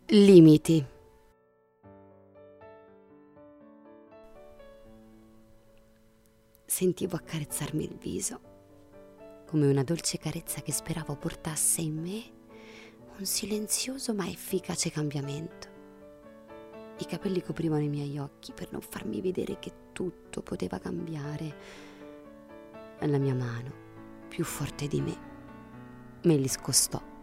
Limiti. Sentivo accarezzarmi il viso, come una dolce carezza che speravo portasse in me un silenzioso ma efficace cambiamento. I capelli coprivano i miei occhi per non farmi vedere che tutto poteva cambiare. La mia mano, più forte di me li scostò